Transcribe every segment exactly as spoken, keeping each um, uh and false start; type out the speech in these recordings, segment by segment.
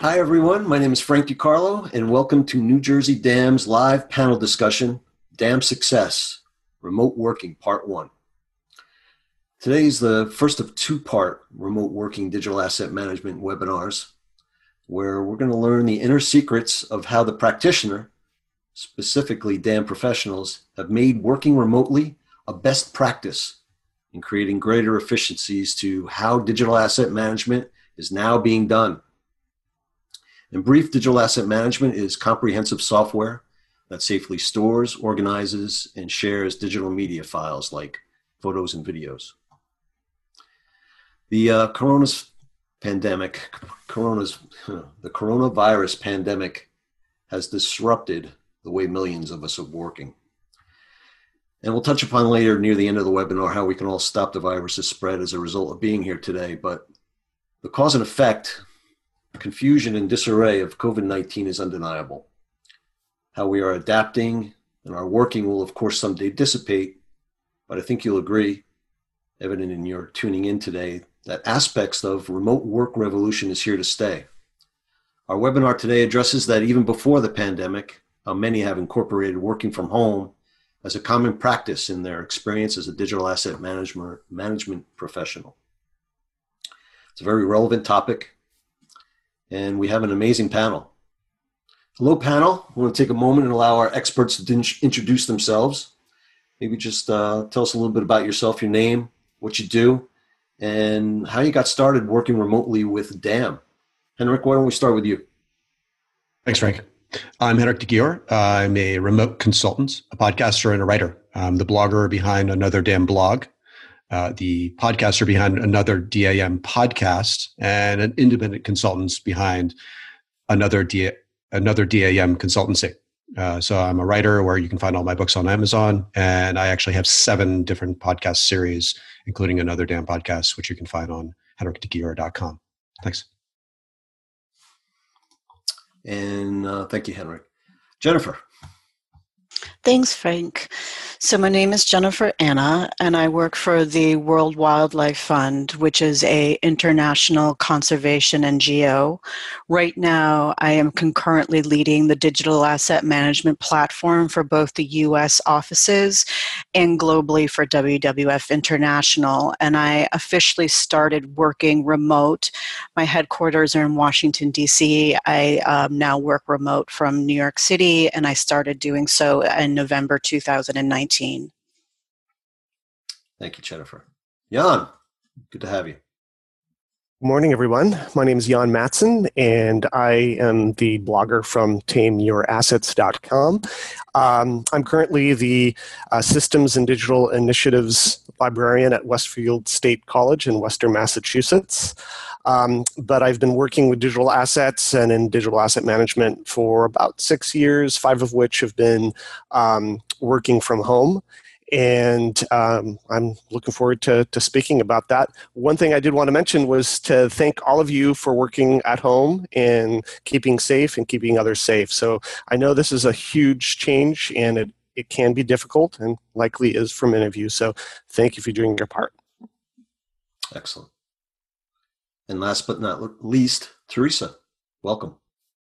Hi, everyone. My name is Frank DiCarlo, and welcome to New Jersey Dam's live panel discussion, Dam Success, Remote Working, Part one. Today is the first of two-part Remote Working Digital Asset Management webinars, where we're going to learn the inner secrets of how the practitioner, specifically Dam professionals, have made working remotely a best practice in creating greater efficiencies to how digital asset management is now being done. In brief, digital asset management is comprehensive software that safely stores, organizes, and shares digital media files like photos and videos. The uh, corona's pandemic, corona's, the coronavirus pandemic has disrupted the way millions of us are working. And we'll touch upon later near the end of the webinar how we can all stop the virus's spread as a result of being here today. But the cause and effect, confusion and disarray of COVID nineteen is undeniable. How we are adapting and our working will, of course, someday dissipate, but I think you'll agree, evident in your tuning in today, that aspects of remote work revolution is here to stay. Our webinar today addresses that even before the pandemic, how many have incorporated working from home as a common practice in their experience as a digital asset management, management professional. It's a very relevant topic, and we have an amazing panel. Hello, panel. I want to take a moment and allow our experts to introduce themselves. Maybe just uh, tell us a little bit about yourself, your name, what you do, and how you got started working remotely with Dam. Henrik, why don't we start with you? Thanks, Frank. I'm Henrik de Gior. I'm a remote consultant, a podcaster, and a writer. I'm the blogger behind Another Dam blog, Uh, the podcaster behind Another D A M podcast, and an independent consultant behind Another D A, Another D A M consultancy. Uh, so I'm a writer where you can find all my books on Amazon, and I actually have seven different podcast series, including Another Dam podcast, which you can find on henrik de gior dot com. Thanks. And uh, thank you, Henrik. Jennifer. Thanks, Frank. So my name is Jennifer Anna, and I work for the World Wildlife Fund, which is a international conservation N G O. Right now, I am concurrently leading the digital asset management platform for both the U S offices and globally for W W F International. And I officially started working remote. My headquarters are in Washington, D C. I um, now work remote from New York City, and I started doing so in November two thousand nineteen. Thank you, Jennifer. Jan, good to have you. Good morning, everyone. My name is Jan Matson, and I am the blogger from tame your assets dot com. Um, I'm currently the uh, Systems and Digital Initiatives Librarian at Westfield State College in Western Massachusetts. Um, but I've been working with digital assets and in digital asset management for about six years, five of which have been um, working from home. And um, I'm looking forward to, to speaking about that. One thing I did want to mention was to thank all of you for working at home and keeping safe and keeping others safe. So I know this is a huge change, and it, it can be difficult and likely is for many of you. So thank you for doing your part. Excellent. And last but not least, Teresa, welcome.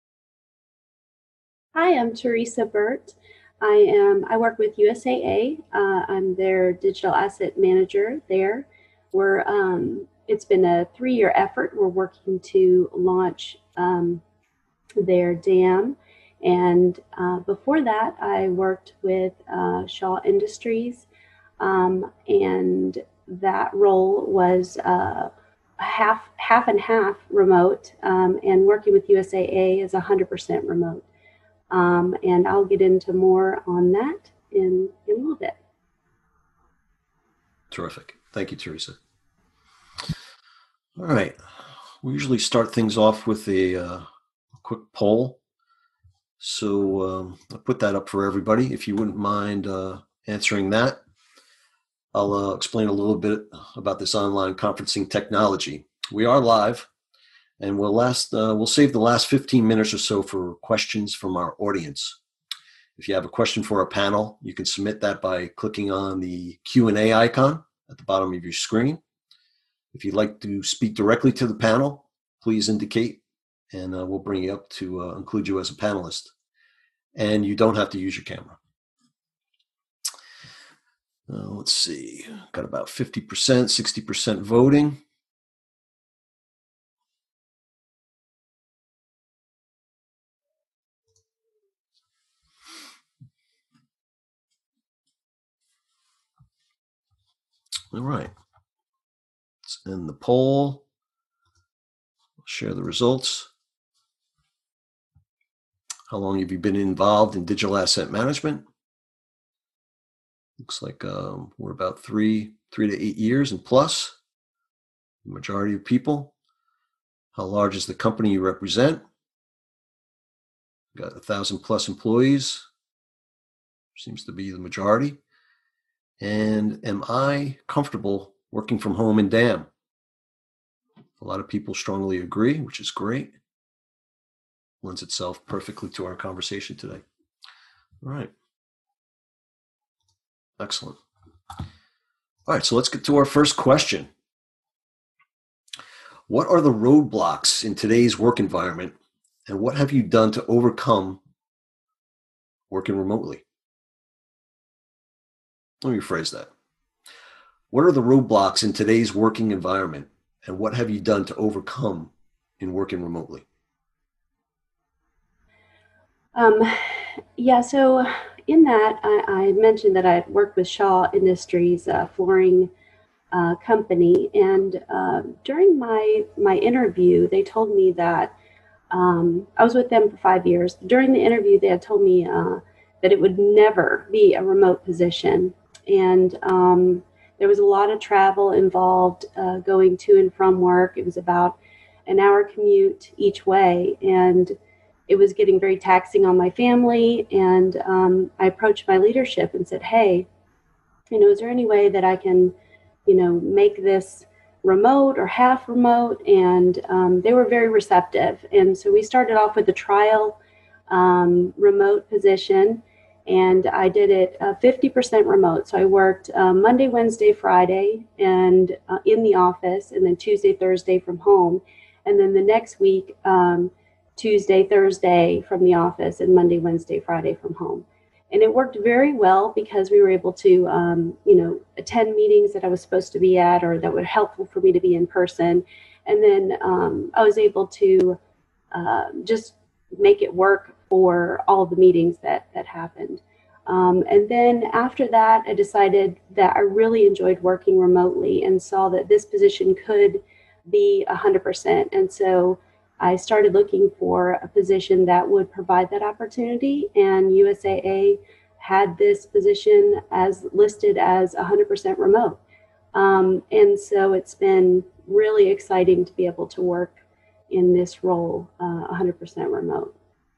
Hi, I'm Teresa Burt. I am. I work with U S A A. Uh, I'm their digital asset manager there. We're. Um, it's been a three-year effort. We're working to launch um, their Dam, and uh, before that, I worked with uh, Shaw Industries, um, and that role was uh, half half and half remote, um, and working with U S A A is one hundred percent remote. Um, and I'll get into more on that in, in a little bit. Terrific. Thank you, Teresa. All right. We usually start things off with a uh, quick poll. So um, I'll put that up for everybody. If you wouldn't mind uh, answering that, I'll uh, explain a little bit about this online conferencing technology. We are live. And we'll last. Uh, we'll save the last fifteen minutes or so for questions from our audience. If you have a question for our panel, you can submit that by clicking on the Q and A icon at the bottom of your screen. If you'd like to speak directly to the panel, please indicate and uh, we'll bring you up to uh, include you as a panelist. And you don't have to use your camera. Uh, let's see, got about fifty percent, sixty percent voting. All right, let's end the poll. I'll share the results. How long have you been involved in digital asset management? Looks like um, we're about three, three to eight years and plus. The majority of people. How large is the company you represent? Got a thousand plus employees. Seems to be the majority. And am I comfortable working from home in D A M? A lot of people strongly agree, which is great. Lends itself perfectly to our conversation today. All right. Excellent. All right, so let's get to our first question. What are the roadblocks in today's work environment, and what have you done to overcome working remotely? Let me rephrase that. What are the roadblocks in today's working environment, and what have you done to overcome in working remotely? Um, yeah, so in that, I, I mentioned that I worked with Shaw Industries, a flooring uh, company, and uh, during my my interview, they told me that um, I was with them for five years. During the interview, they had told me uh, that it would never be a remote position, and um, there was a lot of travel involved, uh, going to and from work. It was about an hour commute each way, and it was getting very taxing on my family. And um, I approached my leadership and said, hey, you know, is there any way that I can, you know, make this remote or half remote? And um, they were very receptive. And so we started off with a trial um, remote position, and I did it uh, fifty percent remote. So I worked uh, Monday, Wednesday, Friday, and uh, in the office, and then Tuesday, Thursday from home. And then the next week, um, Tuesday, Thursday from the office, and Monday, Wednesday, Friday from home. And it worked very well because we were able to, um, you know, attend meetings that I was supposed to be at, or that were helpful for me to be in person. And then um, I was able to uh, just make it work for all of the meetings that, that happened. Um, and then after that, I decided that I really enjoyed working remotely and saw that this position could be one hundred percent. And so I started looking for a position that would provide that opportunity, and U S A A had this position as listed as one hundred percent remote. Um, and so it's been really exciting to be able to work in this role, uh, one hundred percent remote.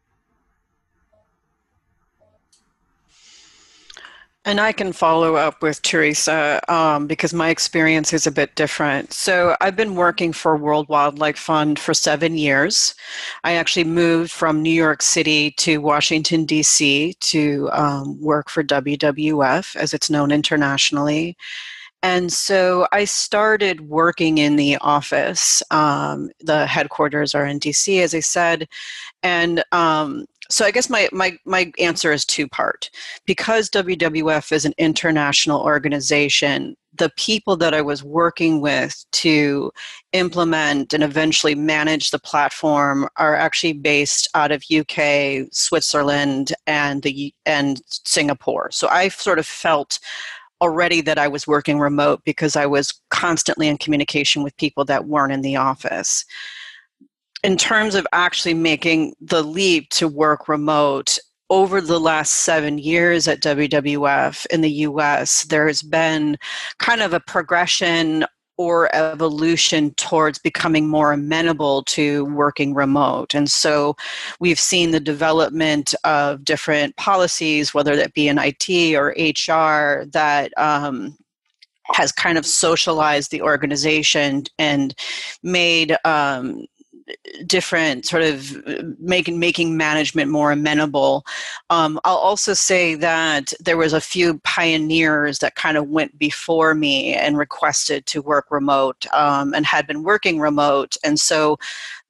And I can follow up with Teresa um, because my experience is a bit different. So I've been working for World Wildlife Fund for seven years. I actually moved from New York City to Washington, D C to um, work for W W F, as it's known internationally. And so I started working in the office. Um, the headquarters are in D C, as I said. And um, so I guess my, my, my answer is two-part. Because W W F is an international organization, the people that I was working with to implement and eventually manage the platform are actually based out of U K, Switzerland, and the and Singapore. So I sort of felt already that I was working remote because I was constantly in communication with people that weren't in the office. In terms of actually making the leap to work remote, over the last seven years at W W F in the U S, there has been kind of a progression or evolution towards becoming more amenable to working remote. And so we've seen the development of different policies, whether that be in I T or H R, that um, has kind of socialized the organization and made um, different sort of making making management more amenable. Um, I'll also say that there was a few pioneers that kind of went before me and requested to work remote um, and had been working remote. And so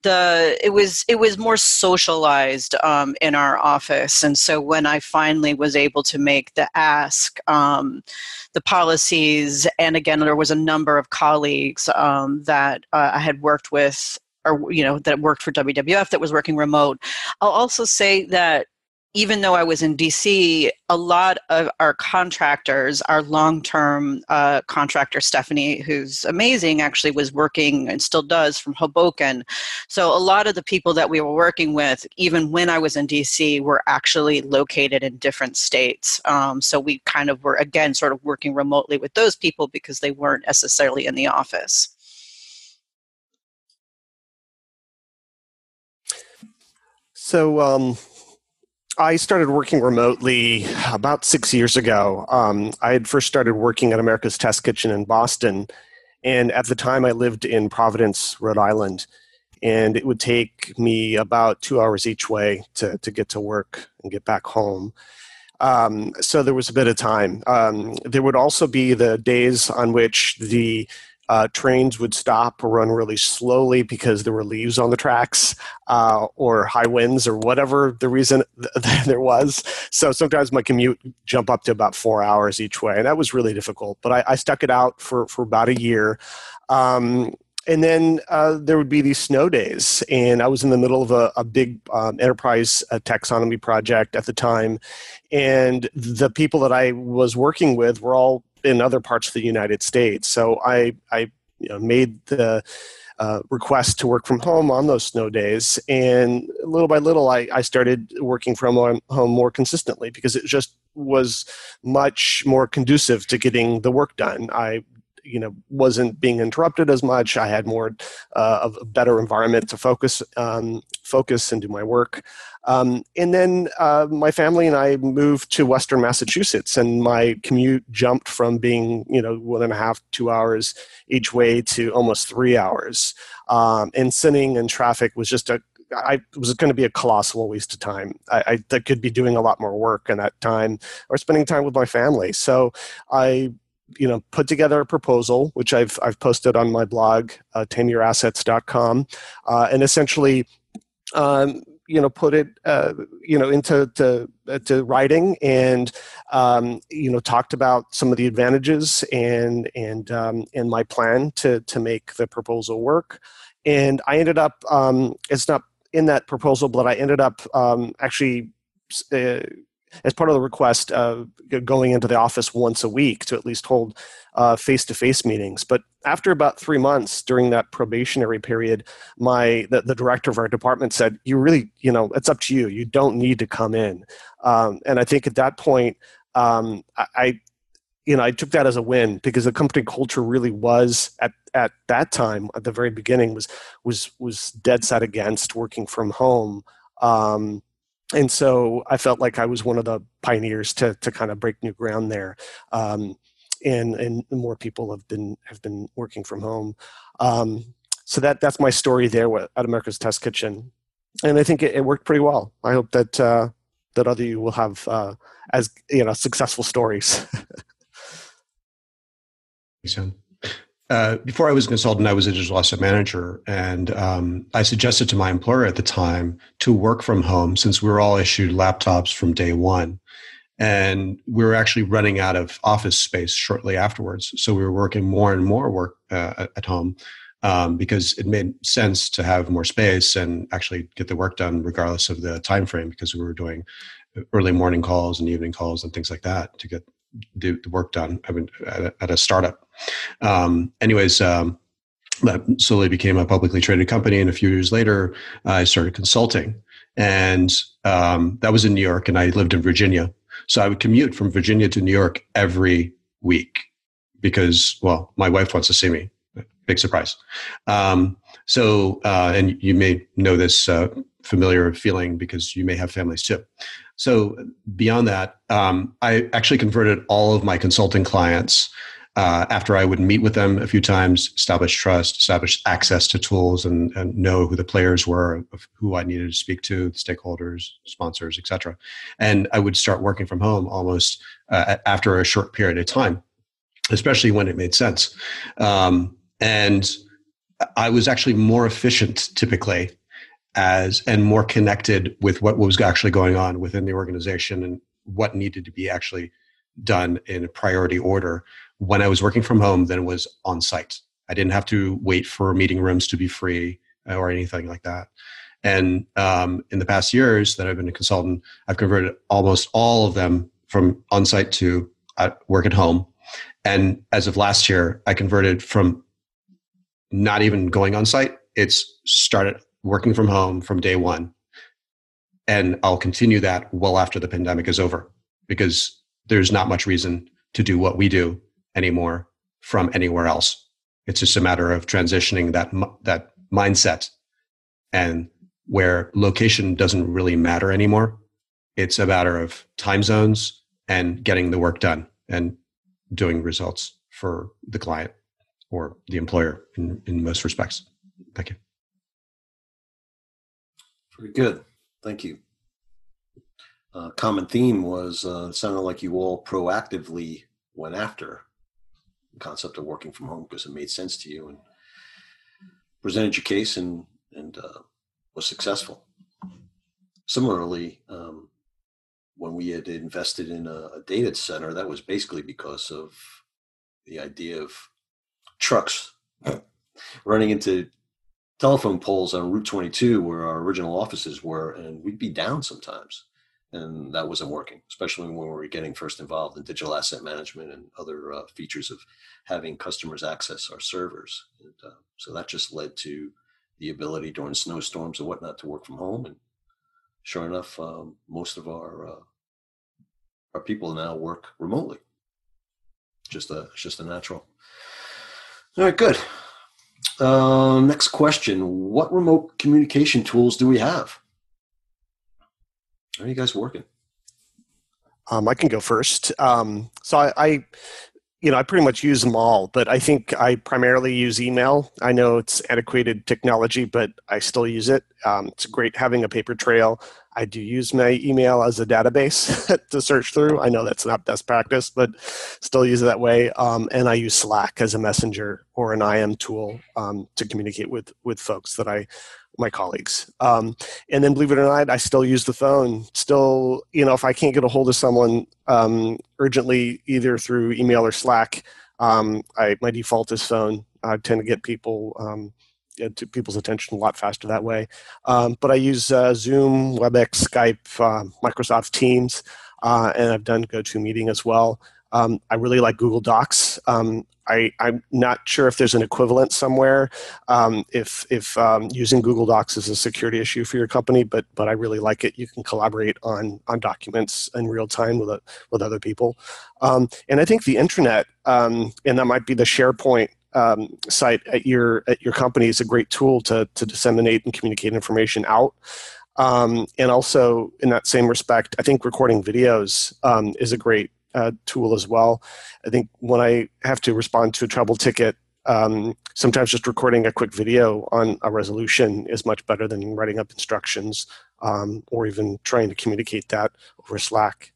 the it was it was more socialized um, in our office. And so when I finally was able to make the ask, um, the policies, and again, there was a number of colleagues um, that uh, I had worked with, or you know, that worked for W W F that was working remote. I'll also say that even though I was in D C, a lot of our contractors, our long-term uh, contractor, Stephanie, who's amazing, actually was working and still does from Hoboken. So a lot of the people that we were working with, even when I was in D C, were actually located in different states. Um, so we kind of were, again, sort of working remotely with those people because they weren't necessarily in the office. So, um, I started working remotely about six years ago. Um, I had first started working at America's Test Kitchen in Boston, and at the time I lived in Providence, Rhode Island, and it would take me about two hours each way to, to get to work and get back home. Um, so there was a bit of time. Um, there would also be the days on which the Uh, trains would stop or run really slowly because there were leaves on the tracks uh, or high winds or whatever the reason th- there was. So sometimes my commute jumped up to about four hours each way, and that was really difficult. But I, I stuck it out for, for about a year. Um, and then uh, there would be these snow days, and I was in the middle of a, a big um, enterprise uh, taxonomy project at the time, and the people that I was working with were all in other parts of the United States. So I, I you know, made the uh, request to work from home on those snow days. And little by little, I, I started working from home more consistently because it just was much more conducive to getting the work done. I you know, wasn't being interrupted as much. I had more uh, of a better environment to focus, um, focus and do my work. Um, and then uh, my family and I moved to Western Massachusetts, and my commute jumped from being, you know, one and a half, two hours each way to almost three hours. Um, and sitting in traffic was just a, I was going to be a colossal waste of time. I, I, I could be doing a lot more work in that time or spending time with my family. So I you know, put together a proposal, which I've I've posted on my blog, uh, tame your assets dot com, uh, and essentially, um, you know, put it, uh, you know, into to, uh, to writing, and um, you know, talked about some of the advantages and and um, and my plan to to make the proposal work. And I ended up, um, it's not in that proposal, but I ended up um, actually. Uh, as part of the request, uh, going into the office once a week to at least hold uh, face-to-face meetings. But after about three months during that probationary period, my the, the director of our department said, you really, you know, it's up to you. You don't need to come in. Um, and I think at that point, um, I, I, you know, I took that as a win because the company culture really was at, at that time, at the very beginning, was was was dead set against working from home. Um, And so I felt like I was one of the pioneers to to kind of break new ground there, um, and and more people have been have been working from home. Um, so that that's my story there at America's Test Kitchen, and I think it, it worked pretty well. I hope that uh, that other you will have uh, as you know successful stories. Uh, before I was a consultant, I was a digital asset manager, and um, I suggested to my employer at the time to work from home since we were all issued laptops from day one. And we were actually running out of office space shortly afterwards. So we were working more and more work uh, at home um, because it made sense to have more space and actually get the work done regardless of the time frame, because we were doing early morning calls and evening calls and things like that to get the, the work done I mean, at, a, at a startup. Um, anyways, um, that slowly became a publicly traded company. And a few years later, uh, I started consulting. And um, that was in New York, and I lived in Virginia. So I would commute from Virginia to New York every week because, well, my wife wants to see me. Big surprise. Um, so, uh, and you may know this uh, familiar feeling because you may have families too. So beyond that, um, I actually converted all of my consulting clients uh, after I would meet with them a few times, establish trust, establish access to tools, and, and know who the players were, of who I needed to speak to, the stakeholders, sponsors, et cetera. And I would start working from home almost uh, after a short period of time, especially when it made sense. Um, and I was actually more efficient typically as and more connected with what was actually going on within the organization and what needed to be actually done in a priority order when I was working from home than it was on site. I didn't have to wait for meeting rooms to be free or anything like that. And um, in the past years that I've been a consultant, I've converted almost all of them from on-site to uh, work at home. And as of last year, I converted from not even going on site. It's started working from home from day one. And I'll continue that well after the pandemic is over, because there's not much reason to do what we do anymore from anywhere else. It's just a matter of transitioning that that mindset, and where location doesn't really matter anymore. It's a matter of time zones and getting the work done and doing results for the client or the employer in, in most respects. Thank you. Very good. Thank you. Uh, common theme was uh, it sounded like you all proactively went after the concept of working from home because it made sense to you and presented your case and and uh, was successful. Similarly, um, when we had invested in a, a data center, that was basically because of the idea of trucks running into telephone poles on Route twenty-two where our original offices were, and we'd be down sometimes. And that wasn't working, especially when we were getting first involved in digital asset management and other uh, features of having customers access our servers. And, uh, so that just led to the ability during snowstorms and whatnot to work from home. And sure enough, um, most of our uh, our people now work remotely. Just a just a natural. All right, good. Uh, next question: what remote communication tools do we have? How are you guys working? Um, I can go first. Um, so I, I, you know, I pretty much use them all, but I think I primarily use email. I know it's antiquated technology, but I still use it. Um, it's great having a paper trail. I do use my email as a database to search through. I know that's not best practice, but still use it that way. Um, and I use Slack as a messenger or an I M tool um, to communicate with with folks that I. my colleagues. Um, and then believe it or not, I still use the phone. Still, you know, if I can't get a hold of someone um, urgently, either through email or Slack, um, I, my default is phone. I tend to get people um, to people's attention a lot faster that way. Um, but I use uh, Zoom, WebEx, Skype, uh, Microsoft Teams, uh, and I've done GoToMeeting as well. Um, I really like Google Docs. Um, I, I'm not sure if there's an equivalent somewhere, um, if if um, using Google Docs is a security issue for your company, but but I really like it. You can collaborate on on documents in real time with a, with other people. Um, and I think the intranet, um, and that might be the SharePoint um, site at your at your company, is a great tool to to disseminate and communicate information out. Um, and also, in that same respect, I think recording videos um, is a great Uh, tool as well. I think when I have to respond to a trouble ticket, um, sometimes just recording a quick video on a resolution is much better than writing up instructions um, or even trying to communicate that over Slack.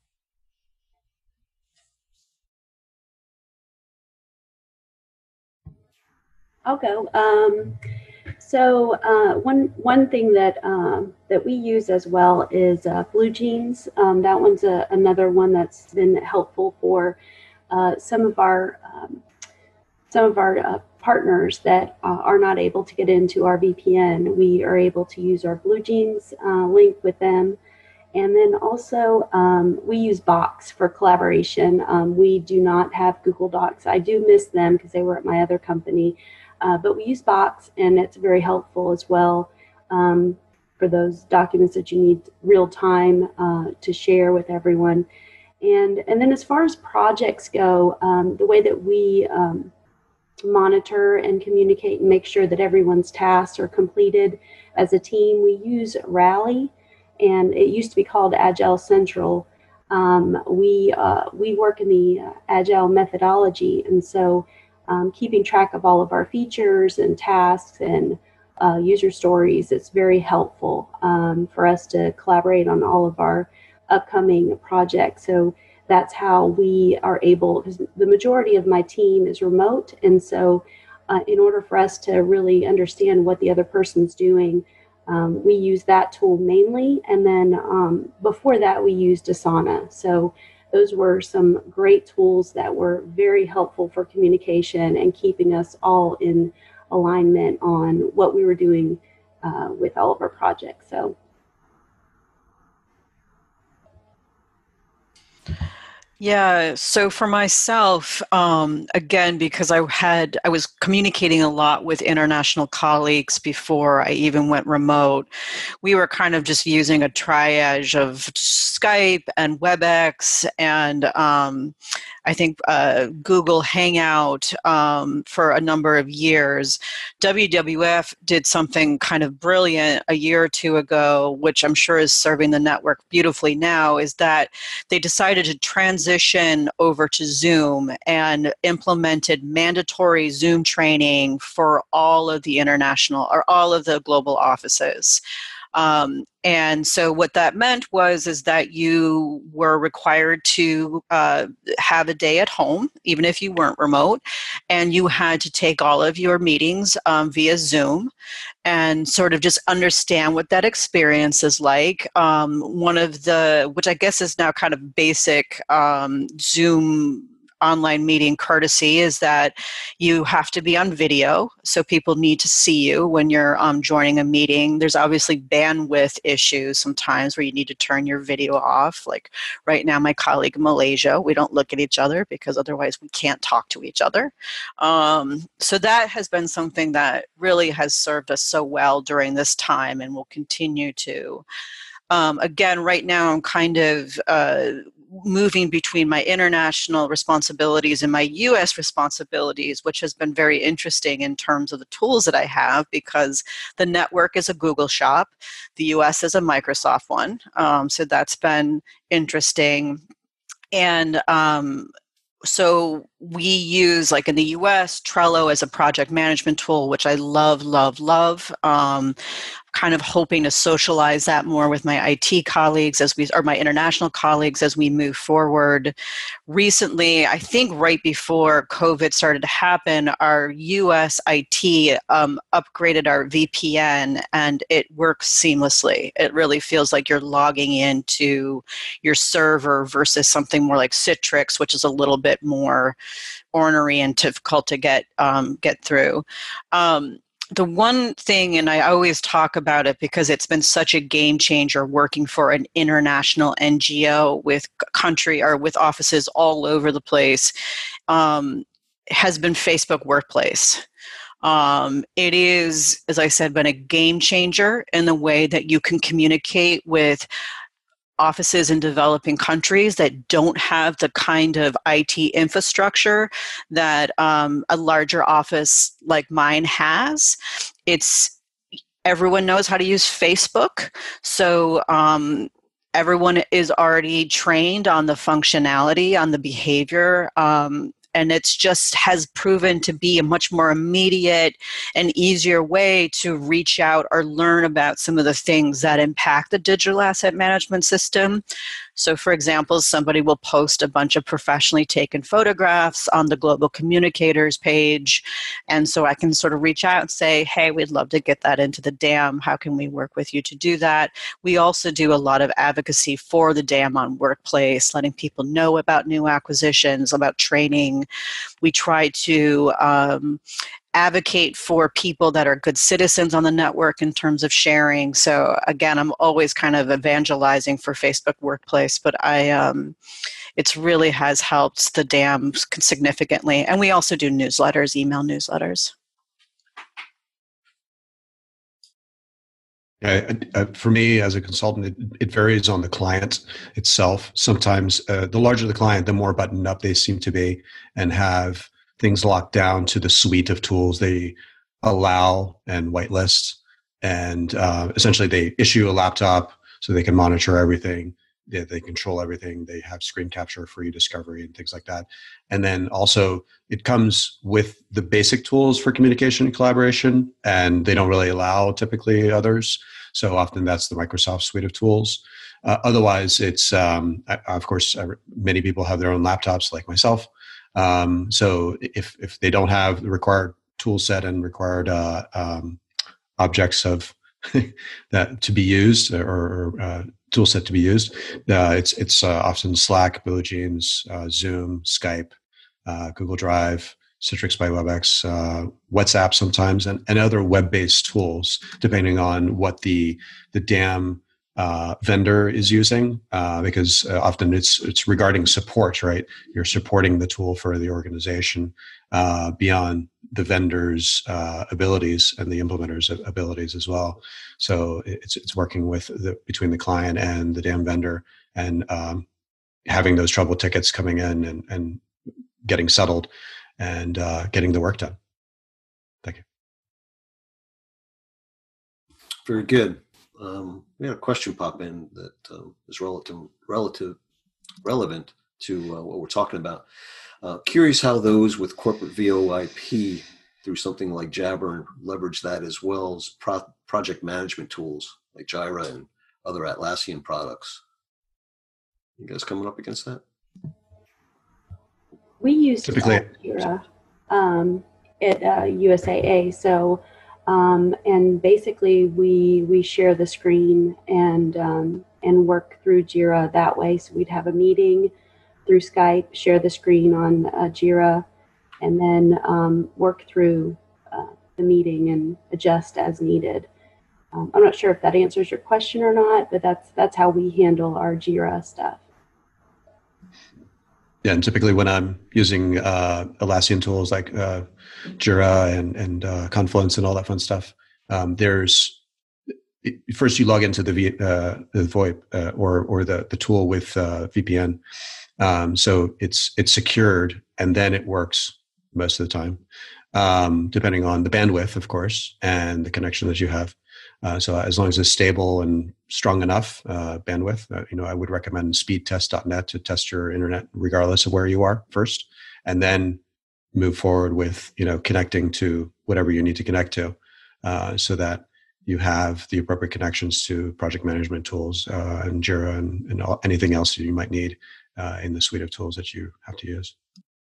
I'll go. Um, so uh, one one thing that um, that we use as well is uh, BlueJeans. Um, that one's a, another one that's been helpful for uh, some of our um, some of our uh, partners that uh, are not able to get into our V P N. We are able to use our BlueJeans uh, link with them. And then also um, we use Box for collaboration. Um, we do not have Google Docs. I do miss them because they were at my other company. Uh, but we use Box, and it's very helpful as well um, for those documents that you need real time uh, to share with everyone. And, and then as far as projects go, um, the way that we um, monitor and communicate and make sure that everyone's tasks are completed as a team, we use Rally, and it used to be called Agile Central. Um, we, uh, we work in the uh, Agile methodology, and so Um, keeping track of all of our features and tasks and uh, user stories, it's very helpful um, for us to collaborate on all of our upcoming projects. So that's how we are able, because the majority of my team is remote, and so uh, in order for us to really understand what the other person's doing, um, we use that tool mainly. And then um, before that, we used Asana. So those were some great tools that were very helpful for communication and keeping us all in alignment on what we were doing uh, with all of our projects. So. Yeah, so for myself, um, again, because I had, I was communicating a lot with international colleagues before I even went remote, we were kind of just using a triage of Skype and WebEx and um, I think uh, Google Hangout um, for a number of years. W W F did something kind of brilliant a year or two ago, which I'm sure is serving the network beautifully now, is that they decided to transition over to Zoom and implemented mandatory Zoom training for all of the international or all of the global offices. Um, and so what that meant was is that you were required to uh, have a day at home, even if you weren't remote, and you had to take all of your meetings um, via Zoom and sort of just understand what that experience is like. Um, one of the, which I guess is now kind of basic um, Zoom online meeting courtesy, is that you have to be on video, so people need to see you when you're um, joining a meeting. There's obviously bandwidth issues sometimes where you need to turn your video off. Like right now, my colleague in Malaysia, we don't look at each other because otherwise we can't talk to each other. Um, so that has been something that really has served us so well during this time and will continue to. Um, again, right now I'm kind of uh, moving between my international responsibilities and my U S responsibilities, which has been very interesting in terms of the tools that I have, because the network is a Google shop, the U S is a Microsoft one. Um, so that's been interesting. And um, so we use, like in the U S, Trello as a project management tool, which I love, love, love. Um, kind of hoping to socialize that more with my I T colleagues as we, or my international colleagues as we move forward. Recently, I think right before COVID started to happen, our U S I T um, upgraded our V P N and it works seamlessly. It really feels like you're logging into your server versus something more like Citrix, which is a little bit more ornery and difficult to get um, get through. Um, The one thing, and I always talk about it because it's been such a game changer working for an international N G O with country or with offices all over the place, um, has been Facebook Workplace. Um, it is, as I said, been a game changer in the way that you can communicate with offices in developing countries that don't have the kind of I T infrastructure that um, a larger office like mine has. It's everyone knows how to use Facebook, so um, everyone is already trained on the functionality, on the behavior. Um, And it's just has proven to be a much more immediate and easier way to reach out or learn about some of the things that impact the digital asset management system. So for example, somebody will post a bunch of professionally taken photographs on the Global Communicators page. And so I can sort of reach out and say, hey, we'd love to get that into the D A M. How can we work with you to do that? We also do a lot of advocacy for the D A M on Workplace, letting people know about new acquisitions, about training. We try to um, advocate for people that are good citizens on the network in terms of sharing. So again, I'm always kind of evangelizing for Facebook Workplace, but I um, it's really has helped the D A M significantly. And we also do newsletters, email newsletters. Uh, uh, for me, as a consultant, it, it varies on the client itself. Sometimes uh, the larger the client, the more buttoned up they seem to be and have things locked down to the suite of tools they allow and whitelist. And uh, essentially they issue a laptop so they can monitor everything. They, they control everything. They have screen capture for e-discovery and things like that. And then also it comes with the basic tools for communication and collaboration, and they don't really allow typically others. So often that's the Microsoft suite of tools. Uh, otherwise, it's, um, of course, many people have their own laptops like myself. Um, so if, if they don't have the required tool set and required uh, um, objects of that to be used, or, or uh, tool set to be used. Uh, it's it's uh, often Slack, BlueJeans, uh, Zoom, Skype, uh, Google Drive, Citrix by WebEx, uh, WhatsApp sometimes, and, and other web-based tools, depending on what the the D A M uh, vendor is using, uh, because uh, often it's it's regarding support, right? You're supporting the tool for the organization uh, beyond the vendor's uh, abilities and the implementer's abilities as well. So it's it's working with the between the client and the D A M vendor, and um, having those trouble tickets coming in and, and getting settled and uh, getting the work done. Thank you. Very good. Um, we had a question pop in that um, is relative, relative, relevant to uh, what we're talking about. Uh, curious how those with corporate V O I P through something like Jabber leverage that, as well as pro- project management tools like Jira and other Atlassian products. You guys coming up against that? We use Typically, uh, Jira um, at uh, U S A A. So, um, and basically we we share the screen and um, and work through Jira that way. So we'd have a meeting through Skype, share the screen on uh, Jira, and then um, work through uh, the meeting and adjust as needed. Um, I'm not sure if that answers your question or not, but that's that's how we handle our Jira stuff. Yeah, and typically when I'm using uh, Atlassian tools like uh, Jira and and uh, Confluence and all that fun stuff, um, there's first you log into the v, uh, the VoIP uh, or or the the tool with uh, V P N, um, so it's it's secured, and then it works most of the time, um, depending on the bandwidth, of course, and the connection that you have. Uh, so as long as it's stable and strong enough uh, bandwidth, uh, you know, I would recommend speedtest dot net to test your internet regardless of where you are first, and then move forward with, you know, connecting to whatever you need to connect to, uh, so that you have the appropriate connections to project management tools uh, and Jira and, and all, anything else you might need uh, in the suite of tools that you have to use.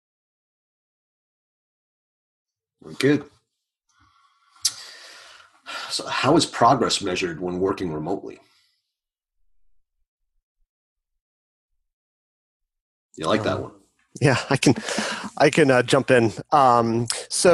Good. So how is progress measured when working remotely? You like that one? Yeah, I can, I can uh, jump in. Um,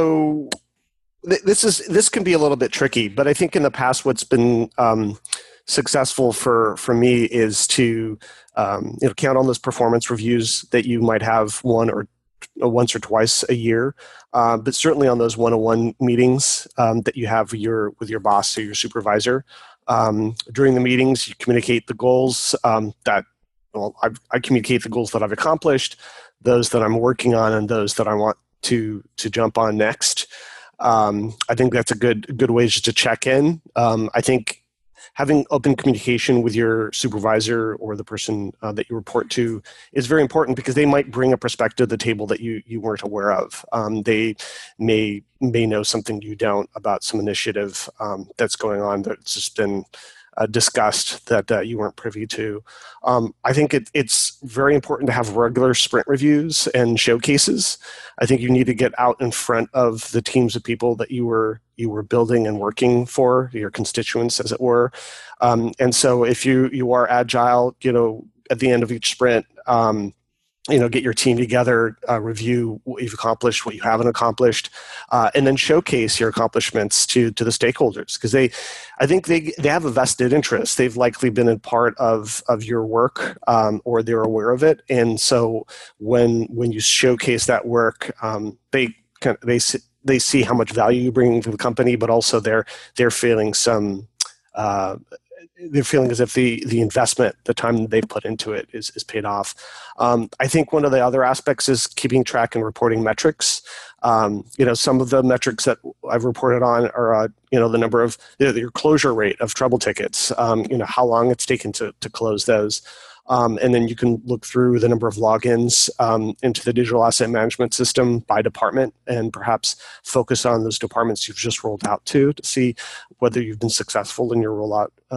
so th- this is this can be a little bit tricky, but I think in the past, what's been um, successful for for me is to um, you know count on those performance reviews that you might have one or once or twice a year, uh, but certainly on those one-on-one meetings um, that you have with your with your boss or your supervisor. Um, during the meetings, you communicate the goals um, that well, I, I communicate the goals that I've accomplished, those that I'm working on, and those that I want to to jump on next. Um, I think that's a good good way just to check in. Um, I think having open communication with your supervisor or the person uh, that you report to is very important, because they might bring a perspective to the table that you you weren't aware of. Um, they may may know something you don't about some initiative um, that's going on that's just been uh, discussed that uh, you weren't privy to. Um, I think it, it's very important to have regular sprint reviews and showcases. I think you need to get out in front of the teams of people that you were you were building and working for, your constituents, as it were. Um, and so, if you you are agile, you know, at the end of each sprint, um, you know, get your team together, uh, review what you've accomplished, what you haven't accomplished, uh, and then showcase your accomplishments to to the stakeholders, because they, I think they they have a vested interest. They've likely been a part of of your work, um, or they're aware of it, and so when when you showcase that work, um, they kind of, they they see how much value you bring to the company, but also they're they're feeling some. Uh, they're feeling as if the the investment, the time they've put into it is, is paid off. Um, I think one of the other aspects is keeping track and reporting metrics. Um, you know, some of the metrics that I've reported on are, uh, you know, the number of, you know, your closure rate of trouble tickets, um, you know, how long it's taken to, to close those. Um, and then you can look through the number of logins um, into the digital asset management system by department, and perhaps focus on those departments you've just rolled out to to see whether you've been successful in your rollout um,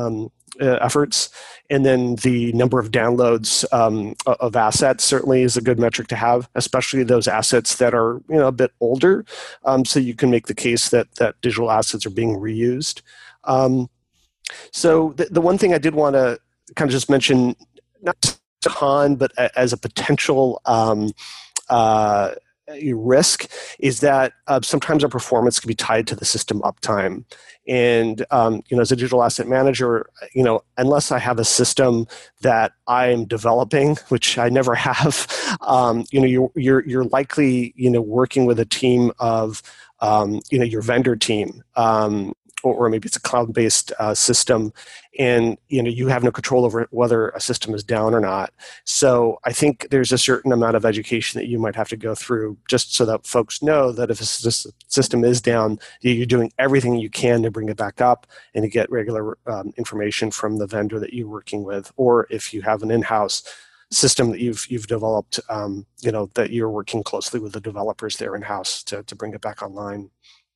uh, efforts. And then the number of downloads um, of assets certainly is a good metric to have, especially those assets that are you know a bit older. Um, so you can make the case that that digital assets are being reused. Um, so the, the one thing I did want to kind of just mention, not a con, but a, as a potential um, uh, risk, is that uh, sometimes our performance can be tied to the system uptime. And um, you know, as a digital asset manager, you know, unless I have a system that I'm developing, which I never have, um, you know, you're you're you're likely you know working with a team of um, you know your vendor team. Um, Or, or maybe it's a cloud-based uh, system, and you know you have no control over whether a system is down or not. So I think there's a certain amount of education that you might have to go through, just so that folks know that if a system is down, you're doing everything you can to bring it back up and to get regular um, information from the vendor that you're working with, or if you have an in-house system that you've you've developed, um, you know that you're working closely with the developers there in-house to to bring it back online.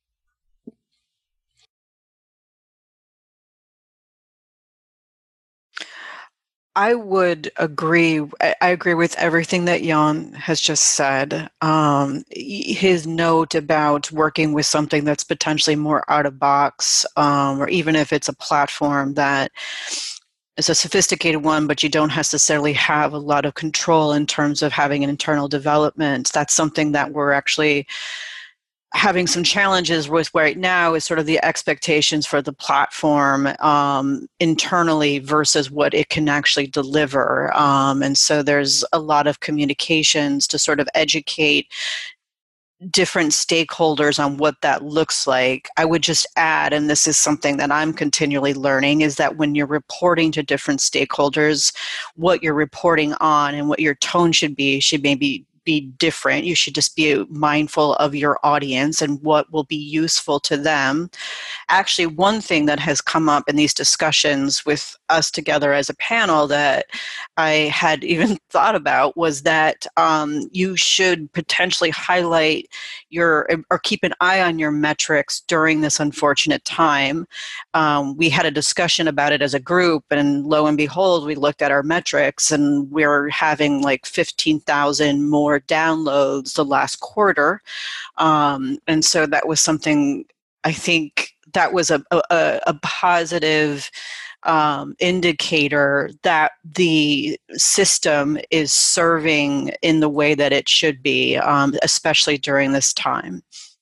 I would agree. I I agree with everything that Jan has just said. Um, y- his note about working with something that's potentially more out of box, um, or even if it's a platform that is a sophisticated one, but you don't necessarily have a lot of control in terms of having an internal development. That's something that we're actually having some challenges with right now, is sort of the expectations for the platform um, internally versus what it can actually deliver. Um, and so there's a lot of communications to sort of educate different stakeholders on what that looks like. I would just add, and this is something that I'm continually learning, is that when you're reporting to different stakeholders, what you're reporting on and what your tone should be should maybe be different. You should just be mindful of your audience and what will be useful to them. Actually, one thing that has come up in these discussions with us together as a panel that I had even thought about was that um, you should potentially highlight your, or keep an eye on your metrics during this unfortunate time. Um, we had a discussion about it as a group, and lo and behold, we looked at our metrics and we're having like fifteen thousand more downloads the last quarter. Um, and so that was something, I think that was a, a, a positive um, indicator that the system is serving in the way that it should be, um, especially during this time.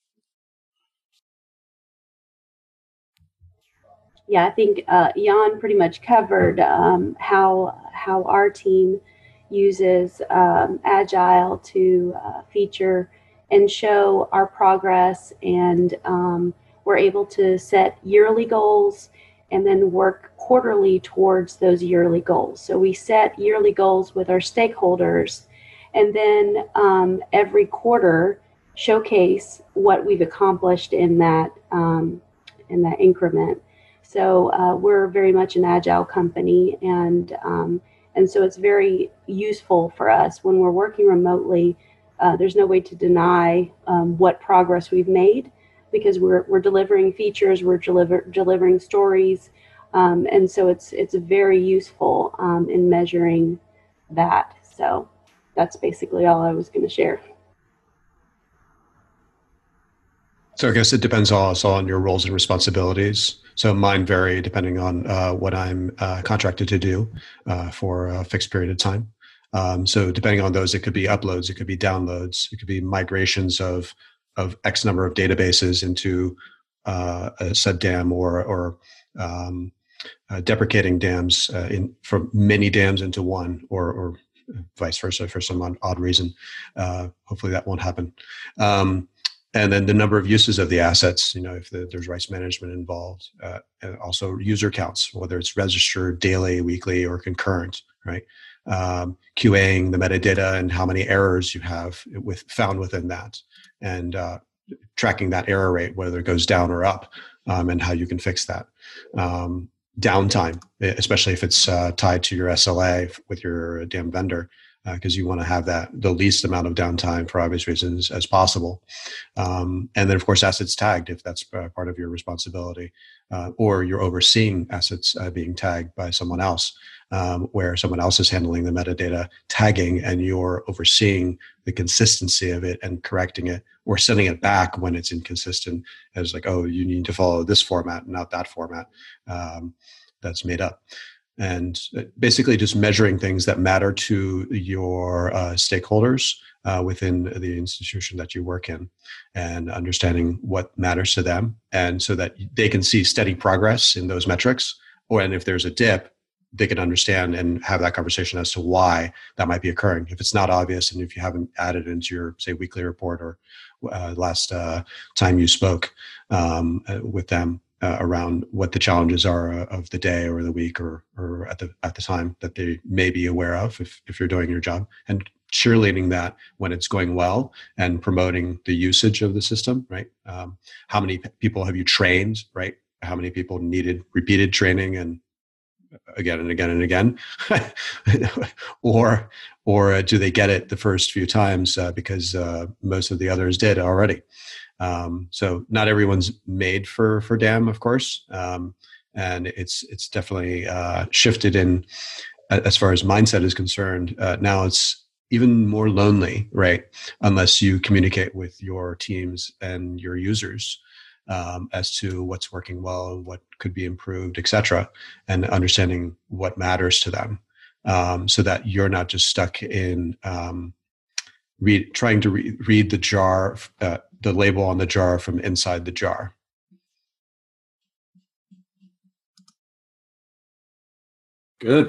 Yeah, I think uh, Jan pretty much covered um, how how our team uses um, Agile to uh, feature and show our progress, and um, we're able to set yearly goals and then work quarterly towards those yearly goals. So we set yearly goals with our stakeholders, and then um, every quarter showcase what we've accomplished in that um, in that increment. So uh, we're very much an agile company, and um, and so it's very useful for us when we're working remotely. Uh, there's no way to deny um, what progress we've made, because we're we're delivering features, we're deliver, delivering stories, um, and so it's it's very useful um, in measuring that. So that's basically all I was going to share. So I guess it depends also on your roles and responsibilities. So mine vary depending on uh, what I'm uh, contracted to do uh, for a fixed period of time. Um, so depending on those, it could be uploads, it could be downloads, it could be migrations of of X number of databases into uh, a said dam, or or um, uh, deprecating dams uh, in from many dams into one, or or vice versa for some odd reason. Uh, hopefully that won't happen. Um, And then the number of uses of the assets, you know, if the, there's rights management involved, uh, and also user counts, whether it's registered daily, weekly, or concurrent, right? Um, QAing the metadata and how many errors you have with found within that, and uh, tracking that error rate, whether it goes down or up, um, and how you can fix that. Um, downtime, especially if it's uh, tied to your S L A with your D A M vendor. because uh, you want to have that the least amount of downtime for obvious reasons as possible. Um, and then, of course, assets tagged if that's uh, part of your responsibility, uh, or you're overseeing assets uh, being tagged by someone else, um, where someone else is handling the metadata tagging and you're overseeing the consistency of it and correcting it or sending it back when it's inconsistent as like, oh, you need to follow this format, not that format um, that's made up. And basically just measuring things that matter to your uh, stakeholders uh, within the institution that you work in and understanding what matters to them. And so that they can see steady progress in those metrics, or and if there's a dip, they can understand and have that conversation as to why that might be occurring. If it's not obvious and if you haven't added into your, say, weekly report or uh, last uh, time you spoke um, with them, Uh, around what the challenges are uh, of the day or the week or or at the at the time that they may be aware of if, if you're doing your job, and cheerleading that when it's going well and promoting the usage of the system, right? Um, how many p- people have you trained, right? How many people needed repeated training and again and again and again, or or do they get it the first few times uh, because uh, most of the others did already? Um, so not everyone's made for, for D A M, of course. Um, and it's, it's definitely, uh, shifted in as far as mindset is concerned. Uh, now it's even more lonely, right? Unless you communicate with your teams and your users, um, as to what's working well, what could be improved, et cetera, and understanding what matters to them. Um, so that you're not just stuck in, um, read, trying to re- read the jar, uh, the label on the jar from inside the jar. Good.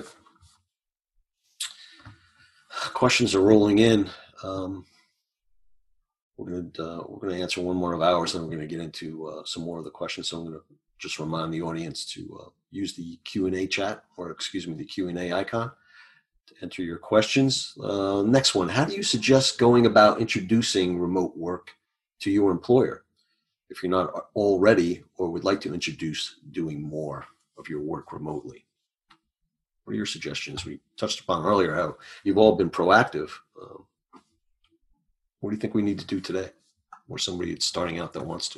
Questions are rolling in. Um, we're going to uh, we're going to answer one more of ours, then we're going to get into uh, some more of the questions. So I'm going to just remind the audience to uh, use the Q and A chat, or excuse me, the Q and A icon to enter your questions. Uh, next one: how do you suggest going about introducing remote work to your employer if you're not already or would like to introduce doing more of your work remotely? What are your suggestions? We touched upon earlier how you've all been proactive. Um, what do you think we need to do today, or somebody that's starting out that wants to?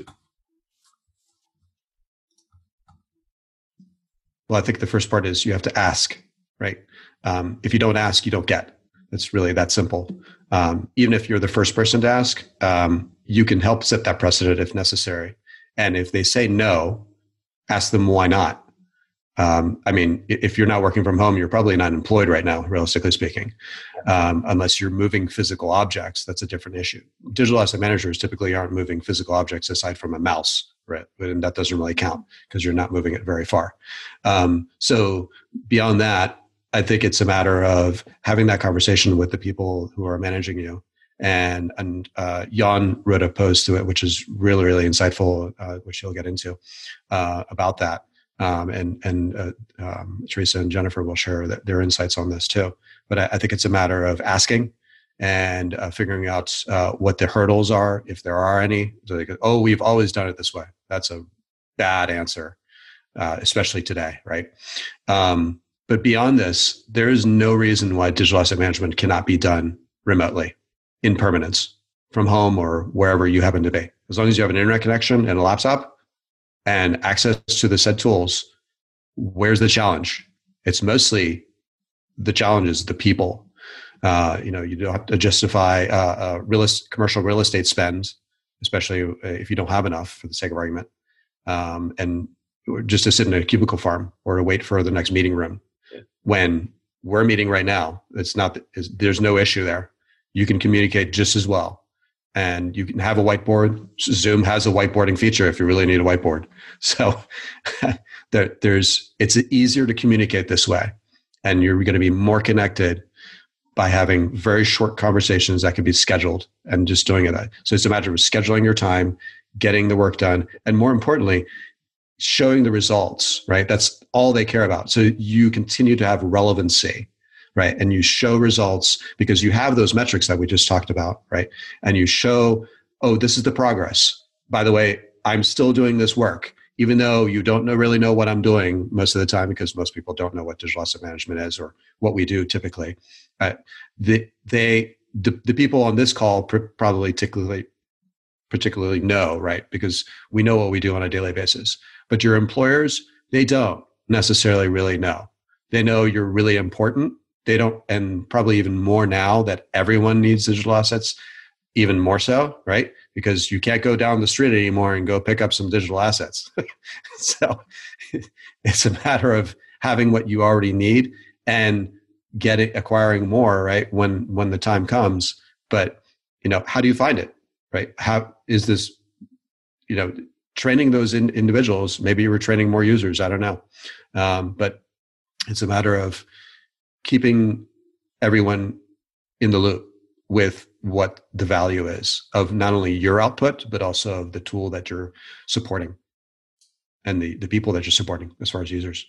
Well, I think the first part is you have to ask, right? Um, if you don't ask, you don't get. It's really that simple. Um, even if you're the first person to ask, um, you can help set that precedent if necessary. And if they say no, ask them why not. Um, I mean, if you're not working from home, you're probably not employed right now, realistically speaking, um, unless you're moving physical objects. That's a different issue. Digital asset managers typically aren't moving physical objects aside from a mouse, right? And that doesn't really count because you're not moving it very far. Um, so beyond that, I think it's a matter of having that conversation with the people who are managing you. And and uh, Jan wrote a post to it, which is really, really insightful, uh, which he'll get into uh, about that. Um, and and uh, um, Teresa and Jennifer will share th- their insights on this too. But I, I think it's a matter of asking and uh, figuring out uh, what the hurdles are, if there are any. So they go, oh, we've always done it this way. That's a bad answer, uh, especially today, right? Um, but beyond this, there is no reason why digital asset management cannot be done remotely, in permanence, from home or wherever you happen to be. As long as you have an internet connection and a laptop and access to the said tools, where's the challenge? It's mostly the challenge is the people. Uh, you know, you don't have to justify uh, uh, real est- commercial real estate spend, especially if you don't have enough, for the sake of argument, um, and just to sit in a cubicle farm or to wait for the next meeting room. Yeah. When we're meeting right now, it's not. It's, there's no issue there. You can communicate just as well. And you can have a whiteboard. Zoom has a whiteboarding feature if you really need a whiteboard. So there, there's, it's easier to communicate this way. And you're going to be more connected by having very short conversations that can be scheduled and just doing it. So it's a matter of scheduling your time, getting the work done, and more importantly, showing the results, right? That's all they care about. So you continue to have relevancy. Right. And you show results because you have those metrics that we just talked about. Right. And you show, oh, this is the progress. By the way, I'm still doing this work, even though you don't know, really know what I'm doing most of the time, because most people don't know what digital asset management is or what we do typically. Uh, the, they, the, the people on this call pr- probably particularly, particularly know, right? Because we know what we do on a daily basis. But your employers, they don't necessarily really know. They know you're really important. They don't, and probably even more now that everyone needs digital assets, even more so, right? Because you can't go down the street anymore and go pick up some digital assets. So it's a matter of having what you already need and getting, acquiring more, right? When, when the time comes. But, you know, how do you find it, right? How is this, you know, training those in, individuals? Maybe you were training more users. I don't know. Um, but it's a matter of keeping everyone in the loop with what the value is of not only your output, but also of the tool that you're supporting and the, the people that you're supporting as far as users.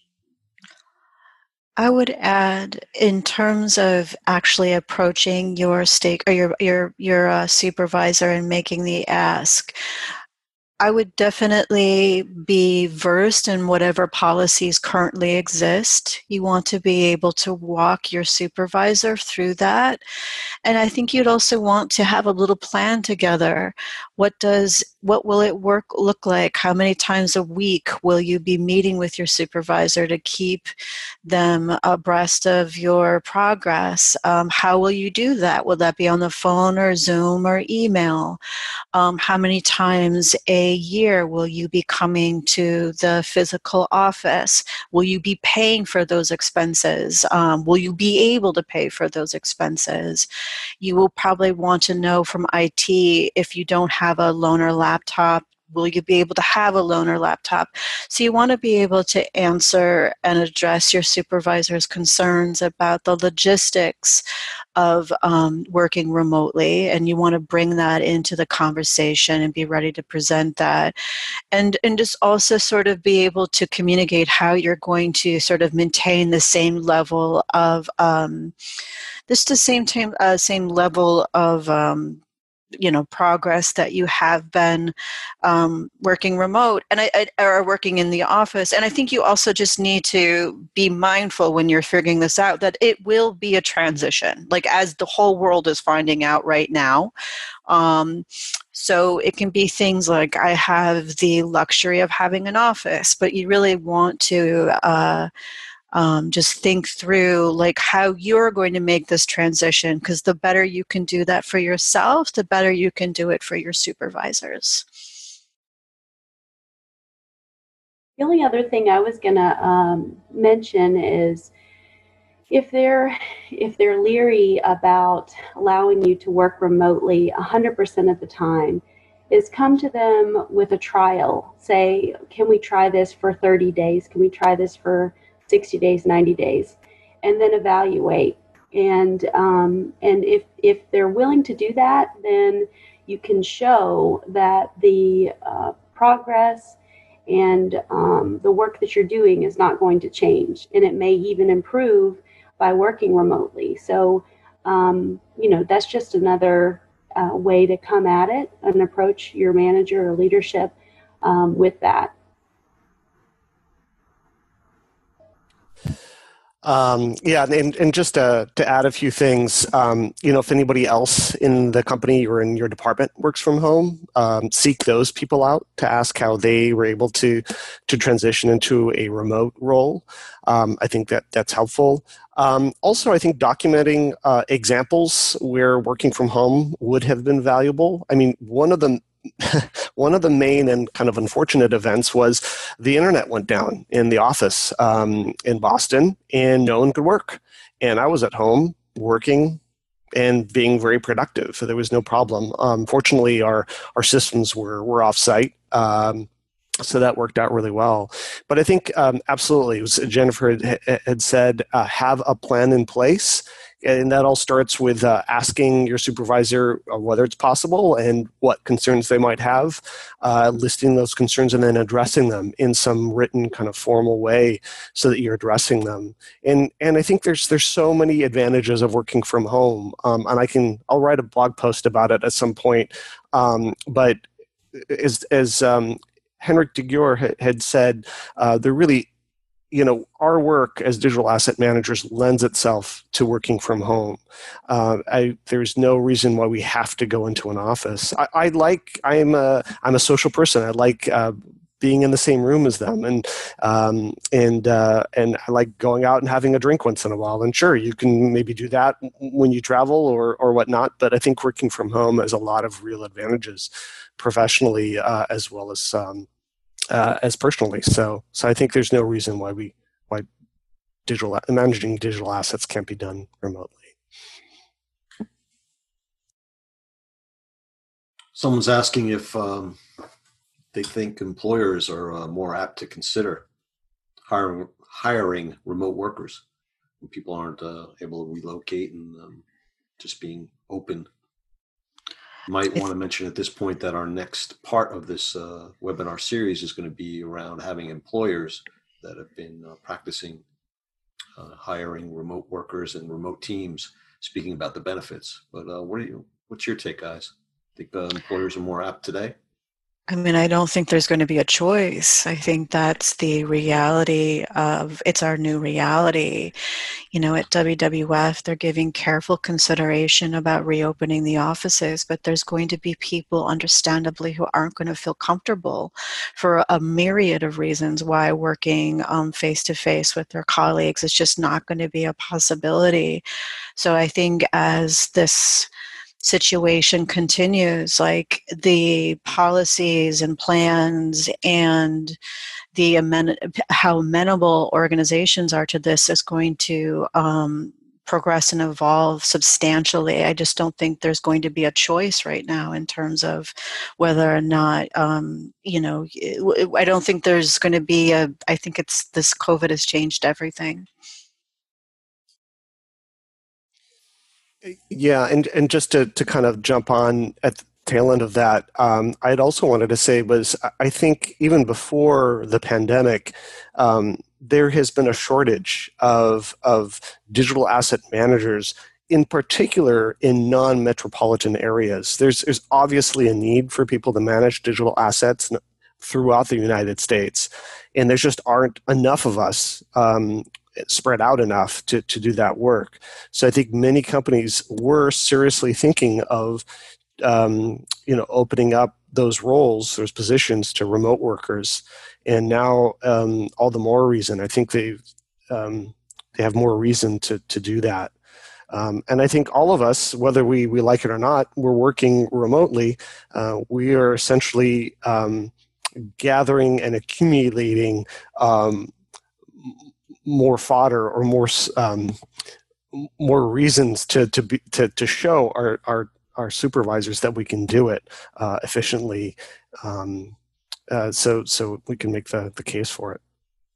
I would add, in terms of actually approaching your stake or your your your uh, supervisor and making the ask, I would definitely be versed in whatever policies currently exist. You want to be able to walk your supervisor through that. And I think you'd also want to have a little plan together. What does, what will it work look like? How many times a week will you be meeting with your supervisor to keep them abreast of your progress? Um, how will you do that? Will that be on the phone or Zoom or email? Um, how many times a year will you be coming to the physical office? Will you be paying for those expenses? Um, will you be able to pay for those expenses? You will probably want to know from I T, if you don't have a loaner laptop, will you be able to have a loaner laptop? So you want to be able to answer and address your supervisor's concerns about the logistics of um, working remotely, and you want to bring that into the conversation and be ready to present that. And, and just also sort of be able to communicate how you're going to sort of maintain the same level of, um, just the same, time, uh, same level of um, you know, progress that you have been um, working remote and I, I, or working in the office. And I think you also just need to be mindful when you're figuring this out that it will be a transition, like as the whole world is finding out right now. Um, so it can be things like, I have the luxury of having an office, but you really want to uh, Um, just think through like how you're going to make this transition, because the better you can do that for yourself, the better you can do it for your supervisors. The only other thing I was going to um, mention is if they're if they're leery about allowing you to work remotely one hundred percent of the time, is come to them with a trial. Say, can we try this for thirty days? Can we try this for sixty days, ninety days, and then evaluate. And um, and if if they're willing to do that, then you can show that the uh, progress and um, the work that you're doing is not going to change, and it may even improve by working remotely. So, um, you know, that's just another uh, way to come at it and approach your manager or leadership um, with that. Um, yeah, and, and just to, to add a few things, um, you know, if anybody else in the company or in your department works from home, um, seek those people out to ask how they were able to to transition into a remote role. Um, I think that that's helpful. Um, also, I think documenting uh, examples where working from home would have been valuable. I mean, one of the One of the main and kind of unfortunate events was the internet went down in the office um, in Boston, and no one could work. And I was at home working and being very productive, so there was no problem. Um, fortunately, our our systems were were offsite. Um, So that worked out really well. But I think um, absolutely, it was, Jennifer had, had said, uh, have a plan in place. And that all starts with uh, asking your supervisor whether it's possible and what concerns they might have, uh, listing those concerns and then addressing them in some written kind of formal way so that you're addressing them. And and I think there's there's so many advantages of working from home. Um, and I can I'll write a blog post about it at some point. Um, but as as um, Henrik de Gior ha- had said, uh, there really, you know, our work as digital asset managers lends itself to working from home. Uh, I, there's no reason why we have to go into an office. I, I like, I'm a, I'm a social person. I like uh, being in the same room as them, and um, and uh, and I like going out and having a drink once in a while. And sure, you can maybe do that when you travel or or whatnot. But I think working from home has a lot of real advantages, professionally uh, as well as um, uh, as personally. So so I think there's no reason why we why digital managing digital assets can't be done remotely. Someone's asking if um, they think employers are uh, more apt to consider hiring hiring remote workers when people aren't uh, able to relocate and um, just being open. Might want to mention at this point that our next part of this uh, webinar series is going to be around having employers that have been uh, practicing uh, hiring remote workers and remote teams, speaking about the benefits. But uh, what are you? What's your take, guys? Think uh, employers are more apt today? I mean, I don't think there's going to be a choice. I think that's the reality of, it's our new reality. You know, at W W F, they're giving careful consideration about reopening the offices, but there's going to be people, understandably, who aren't going to feel comfortable for a myriad of reasons why working um, face-to-face with their colleagues is just not going to be a possibility. So I think as this situation continues, like the policies and plans and the amen- how amenable organizations are to this is going to um, progress and evolve substantially. I just don't think there's going to be a choice right now in terms of whether or not, um, you know, I don't think there's going to be a, I think it's this COVID has changed everything. Yeah, and, and just to, to kind of jump on at the tail end of that, um, I'd also wanted to say was I think even before the pandemic, um, there has been a shortage of of digital asset managers, in particular in non-metropolitan areas. There's there's obviously a need for people to manage digital assets throughout the United States, and there just aren't enough of us um, spread out enough to, to do that work. So I think many companies were seriously thinking of um, you know, opening up those roles, those positions to remote workers. And now um, all the more reason, I think they um, they have more reason to, to do that. Um, and I think all of us, whether we, we like it or not, we're working remotely. Uh, we are essentially um, gathering and accumulating um, more fodder or more um, more reasons to to be to, to show our, our our supervisors that we can do it uh, efficiently, um, uh, so so we can make the, the case for it.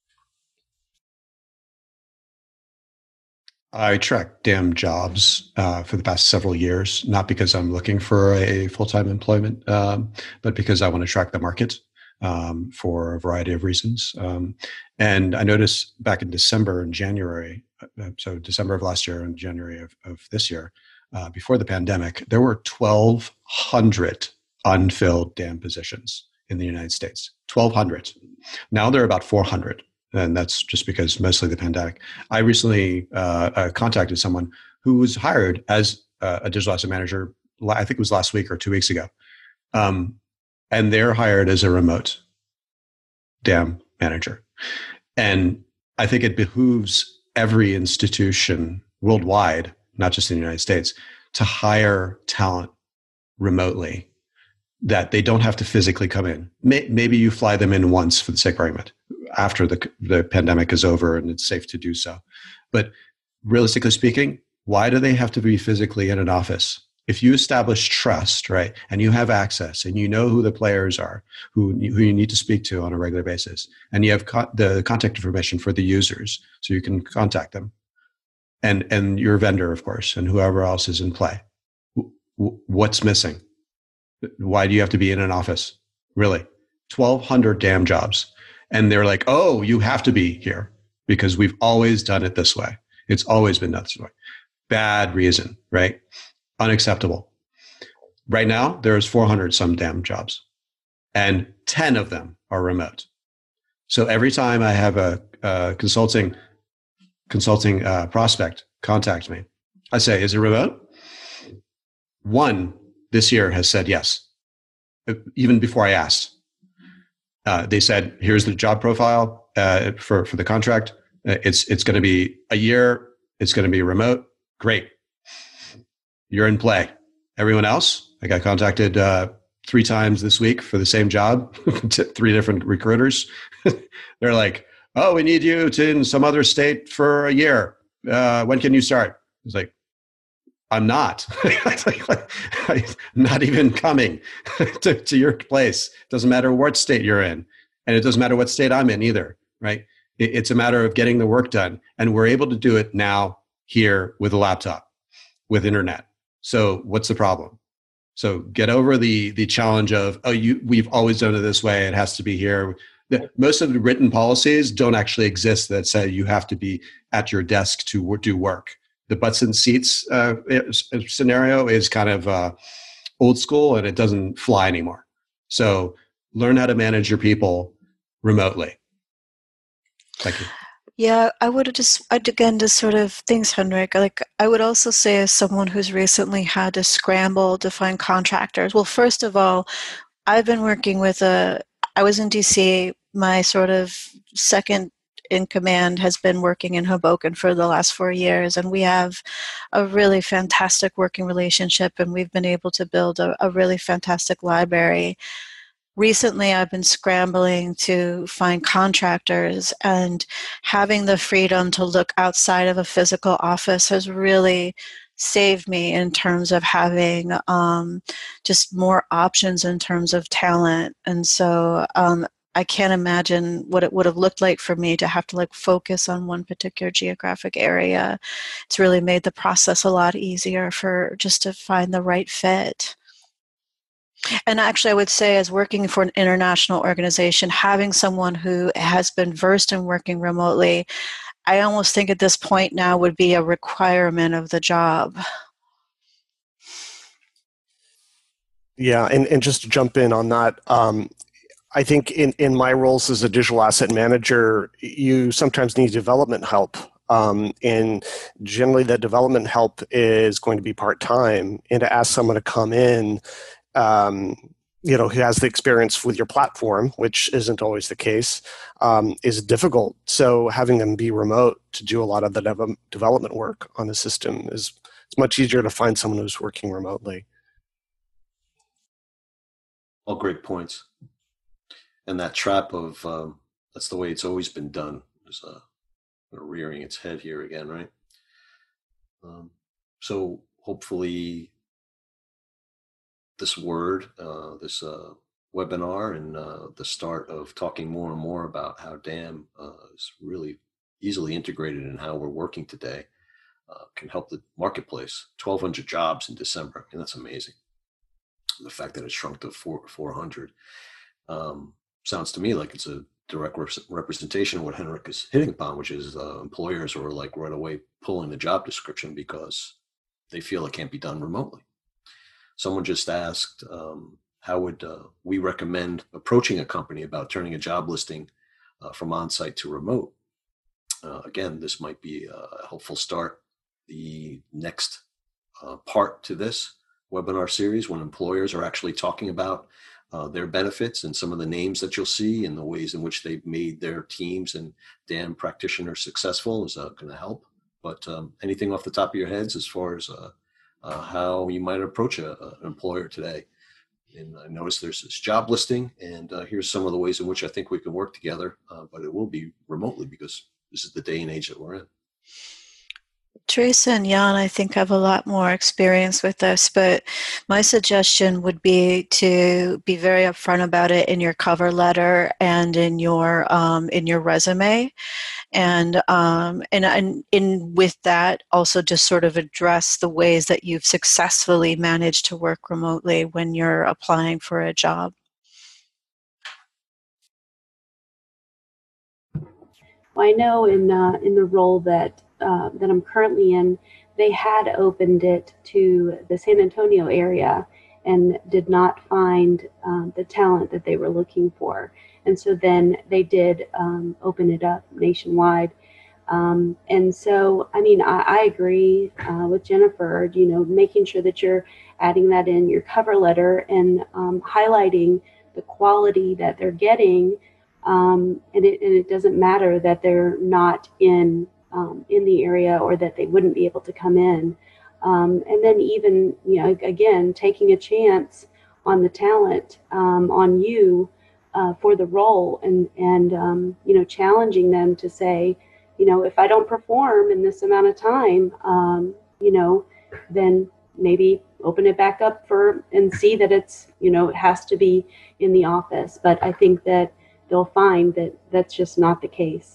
I track D A M jobs uh, for the past several years, not because I'm looking for a full-time employment, um, but because I want to track the market. Um, for a variety of reasons. Um, and I noticed back in December and January, uh, so December of last year and January of, of this year, uh, before the pandemic, there were twelve hundred unfilled D A M positions in the United States. twelve hundred. Now there are about four hundred. And that's just because mostly the pandemic. I recently uh, uh, contacted someone who was hired as uh, a digital asset manager, I think it was last week or two weeks ago. Um, And they're hired as a remote D A M manager. And I think it behooves every institution worldwide, not just in the United States, to hire talent remotely that they don't have to physically come in. Maybe you fly them in once for the sake of argument after the, the pandemic is over and it's safe to do so. But realistically speaking, why do they have to be physically in an office? If you establish trust, right, and you have access and you know who the players are, who, who you need to speak to on a regular basis, and you have co- the contact information for the users so you can contact them, and, and your vendor, of course, and whoever else is in play, w- what's missing? Why do you have to be in an office? Really? twelve hundred D A M jobs. And they're like, oh, you have to be here because we've always done it this way. It's always been done this way. Bad reason, right? Unacceptable. Right now, there's four hundred some D A M jobs, and ten of them are remote. So every time I have a, a consulting consulting uh, prospect contact me, I say, is it remote? One this year has said yes, even before I asked. Uh, they said, here's the job profile uh, for, for the contract. Uh, it's it's going to be a year. It's going to be remote. Great. You're in play. Everyone else, I got contacted uh, three times this week for the same job, three different recruiters. They're like, oh, we need you to in some other state for a year. Uh, when can you start? It's like, I'm not. I'm not even coming to, to your place. It doesn't matter what state you're in. And it doesn't matter what state I'm in either, right? It, it's a matter of getting the work done. And we're able to do it now here with a laptop, with internet. So what's the problem? So get over the the challenge of, oh, you we've always done it this way. It has to be here. The, most of the written policies don't actually exist that say you have to be at your desk to do work. The butts and seats uh, scenario is kind of uh, old school, and it doesn't fly anymore. So learn how to manage your people remotely. Thank you. Yeah, I would just, I'd again, just sort of, thanks, Henrik. Like, I would also say, as someone who's recently had to scramble to find contractors, well, first of all, I've been working with a, I was in D C, my sort of second in command has been working in Hoboken for the last four years, and we have a really fantastic working relationship, and we've been able to build a, a really fantastic library. Recently, I've been scrambling to find contractors, and having the freedom to look outside of a physical office has really saved me in terms of having um, just more options in terms of talent. And so um, I can't imagine what it would have looked like for me to have to like focus on one particular geographic area. It's really made the process a lot easier for just to find the right fit. And actually, I would say, as working for an international organization, having someone who has been versed in working remotely, I almost think at this point now would be a requirement of the job. Yeah, and, and just to jump in on that, um, I think in, in my roles as a digital asset manager, you sometimes need development help. Um, and generally that development help is going to be part-time. And to ask someone to come in, um, you know, who has the experience with your platform, which isn't always the case, um, is difficult. So having them be remote to do a lot of the dev- development work on the system is it's much easier to find someone who's working remotely. All great points. And that trap of, um, that's the way it's always been done. There's a, rearing its head here again, right? Um, so hopefully this word, uh, this uh, webinar, and uh, the start of talking more and more about how D A M uh, is really easily integrated in how we're working today uh, can help the marketplace. twelve hundred jobs in December, and that's amazing. The fact that it shrunk to four, 400 um, sounds to me like it's a direct rep- representation of what Henrik is hitting upon, which is uh, employers are like right away pulling the job description because they feel it can't be done remotely. Someone just asked, um, how would uh, we recommend approaching a company about turning a job listing uh, from on-site to remote? Uh, again, this might be a helpful start. The next uh, part to this webinar series, when employers are actually talking about uh, their benefits and some of the names that you'll see and the ways in which they've made their teams and D A M practitioners successful, is uh, going to help. But um, anything off the top of your heads as far as uh, uh, how you might approach a, a, an employer today? And I noticed there's this job listing, and uh, here's some of the ways in which I think we can work together, uh, but it will be remotely because this is the day and age that we're in. Teresa and Jan, I think, have a lot more experience with this, but my suggestion would be to be very upfront about it in your cover letter and in your um, in your resume, and um, and and in with that also just sort of address the ways that you've successfully managed to work remotely when you're applying for a job. Well, I know in uh, in the role that uh, that I'm currently in, they had opened it to the San Antonio area and did not find um, the talent that they were looking for. And so then they did um, open it up nationwide. Um, and so, I mean, I, I agree uh, with Jennifer, you know, making sure that you're adding that in your cover letter and um, highlighting the quality that they're getting. Um, and, it, and it doesn't matter that they're not in um, in the area or that they wouldn't be able to come in. Um, and then even, you know, again, taking a chance on the talent, um, on you uh, for the role and, and um, you know, challenging them to say, you know, if I don't perform in this amount of time, um, you know, then maybe open it back up for and see that it's, you know, it has to be in the office. But I think that they'll find that that's just not the case.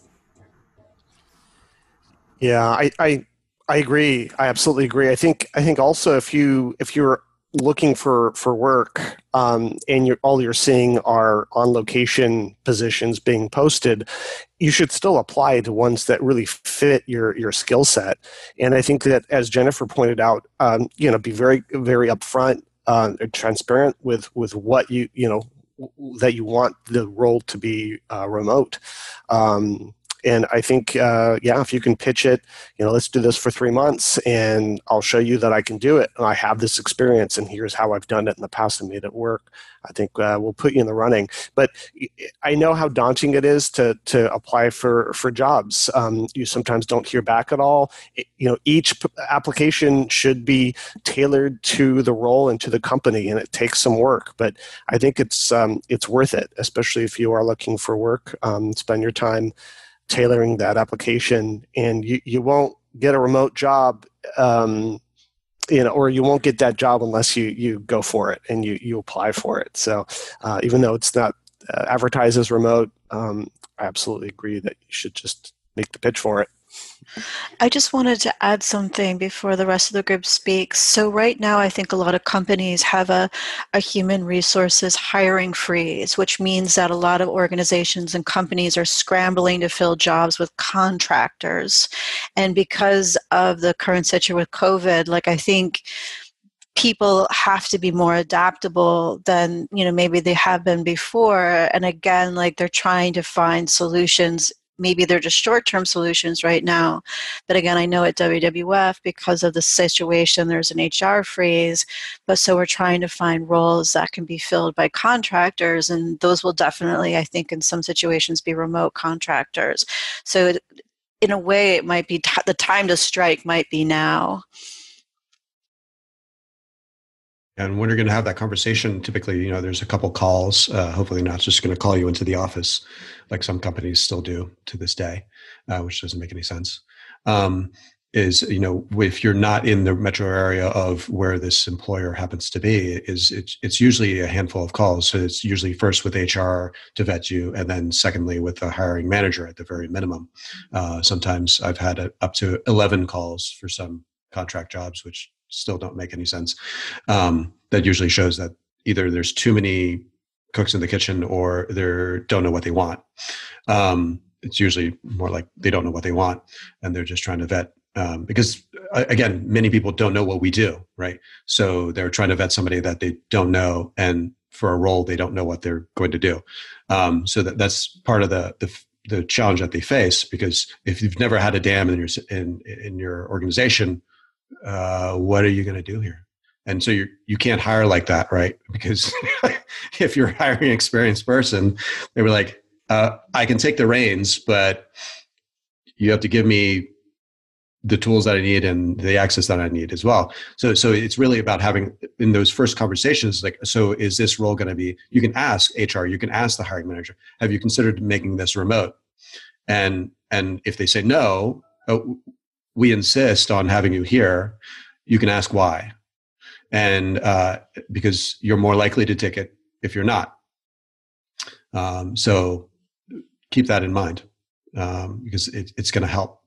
Yeah, I, I I agree. I absolutely agree. I think I think also if you if you're looking for for work um, and you're all you're seeing are on location positions being posted, you should still apply to ones that really fit your your skill set. And I think that, as Jennifer pointed out, um, you know, be very very upfront, uh, transparent with with what you you know that you want the role to be uh, remote. Um, And I think, uh, yeah, if you can pitch it, you know, let's do this for three months and I'll show you that I can do it. And I have this experience and here's how I've done it in the past and made it work. I think uh, we'll put you in the running. But I know how daunting it is to to apply for, for jobs. Um, you sometimes don't hear back at all. It, you know, each p- application should be tailored to the role and to the company, and it takes some work. But I think it's um, it's worth it, especially if you are looking for work. Um, spend your time tailoring that application, and you, you won't get a remote job, um, you know, or you won't get that job unless you, you go for it and you, you apply for it. So uh, even though it's not uh, advertised as remote, um, I absolutely agree that you should just make the pitch for it. I just wanted to add something before the rest of the group speaks. So right now, I think a lot of companies have a, a human resources hiring freeze, which means that a lot of organizations and companies are scrambling to fill jobs with contractors. And because of the current situation with COVID, like I think people have to be more adaptable than, you know, maybe they have been before. And again, like they're trying to find solutions. Maybe they're just short-term solutions right now. But again, I know at W W F, because of the situation, there's an H R freeze. But so we're trying to find roles that can be filled by contractors. And those will definitely, I think, in some situations be remote contractors. So in a way, it might be t- the time to strike might be now. And when you're going to have that conversation, typically, you know, there's a couple calls, uh, hopefully not just going to call you into the office like some companies still do to this day, uh, which doesn't make any sense. Um, is, you know, if you're not in the metro area of where this employer happens to be, is it's, it's usually a handful of calls. So it's usually first with H R to vet you, and then secondly with the hiring manager at the very minimum. Uh, sometimes I've had a, up to eleven calls for some contract jobs, which still don't make any sense. Um, that usually shows that either there's too many cooks in the kitchen or they don't know what they want. Um, it's usually more like they don't know what they want and they're just trying to vet. Um, because again, many people don't know what we do, right? So they're trying to vet somebody that they don't know, and for a role they don't know what they're going to do. Um, so that, that's part of the, the the challenge that they face. Because if you've never had a dam in your in in your organization, uh, what are you going to do here? And so you you can't hire like that, right? Because if you're hiring an experienced person, they were like, uh, I can take the reins, but you have to give me the tools that I need and the access that I need as well. So so it's really about having in those first conversations, like, so is this role going to be, you can ask H R, you can ask the hiring manager, have you considered making this remote? And and if they say no, oh, we insist on having you here, you can ask why. And uh, because you're more likely to take it if you're not. Um, so keep that in mind, um, because it, it's going to help.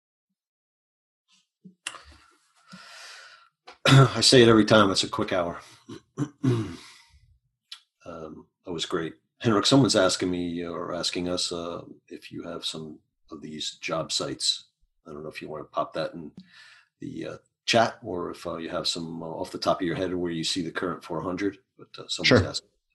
I say it every time. It's a quick hour. um, that was great. Henrik, someone's asking me or asking us uh, if you have some of these job sites. I don't know if you want to pop that in the uh, chat, or if uh, you have some uh, off the top of your head where you see the current four hundred. But uh, someone's Sure. asking.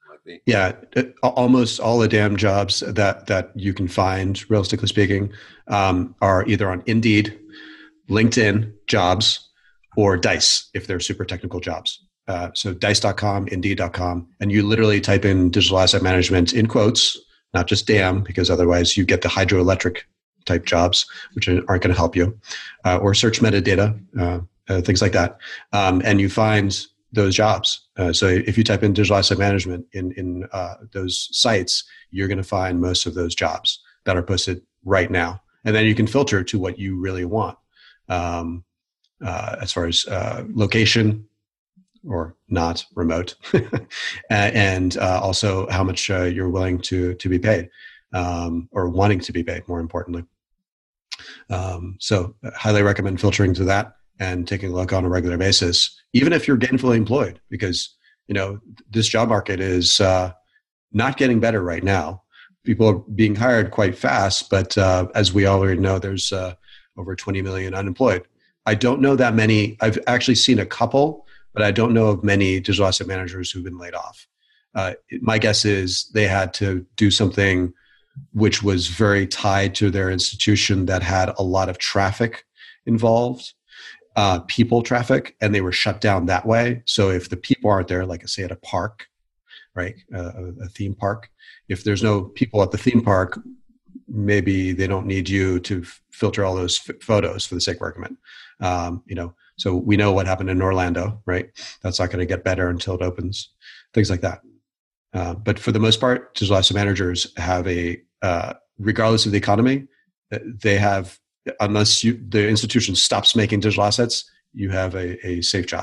might be. Yeah, it, almost all the damn jobs that that you can find, realistically speaking, um, are either on Indeed, LinkedIn Jobs, or Dice if they're super technical jobs. Uh, so dice dot com, Indeed dot com, and you literally type in digital asset management in quotes, not just damn, because otherwise you get the hydroelectric type jobs, which aren't going to help you, uh, or search metadata, uh, uh, things like that, um, and you find those jobs. Uh, so if you type in digital asset management in in uh, those sites, you're going to find most of those jobs that are posted right now, and then you can filter to what you really want, um, uh, as far as uh, location or not, remote, and uh, also how much uh, you're willing to to be paid, um, or wanting to be paid, more importantly. Um, so I highly recommend filtering to that and taking a look on a regular basis, even if you're gainfully employed, because you know this job market is uh, not getting better right now. People are being hired quite fast, but uh, as we already know, there's uh, over twenty million unemployed. I don't know that many. I've actually seen a couple, but I don't know of many digital asset managers who've been laid off. Uh, my guess is they had to do something which was very tied to their institution that had a lot of traffic involved, uh, people traffic, and they were shut down that way. So if the people aren't there, like I say at a park, right, uh, a theme park, if there's no people at the theme park, maybe they don't need you to f- filter all those f- photos for the sake of argument. Um, you know, so we know what happened in Orlando, right? That's not going to get better until it opens, things like that. Uh, but for the most part, digital asset managers have a, uh, regardless of the economy, they have, unless you, the institution stops making digital assets, you have a, a safe job.